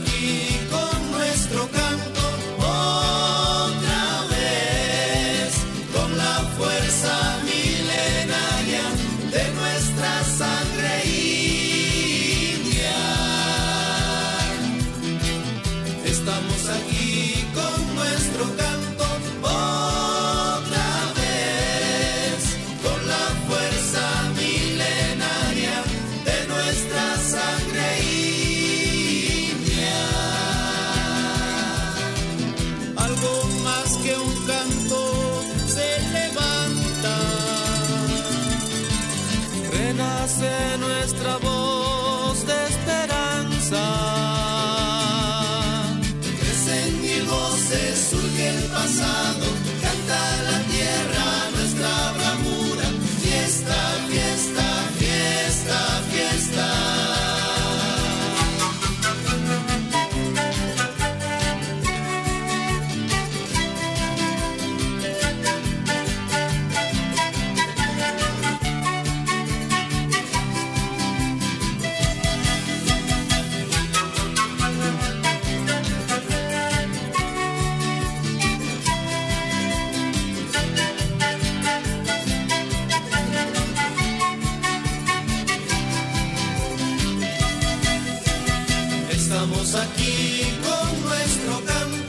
aquí con nuestro canto, otra vez, con la fuerza milenaria de nuestra sangre india. Estamos aquí con nuestro canto, otra vez, con la fuerza milenaria de nuestra sangre india. Algo más que un canto se levanta, renace nuestra voz de esperanza. Crecen mil voces, surge el pasado, canta la tierra nuestra bravura. Fiesta, fiesta, fiesta, fiesta. Estamos aquí con nuestro canto.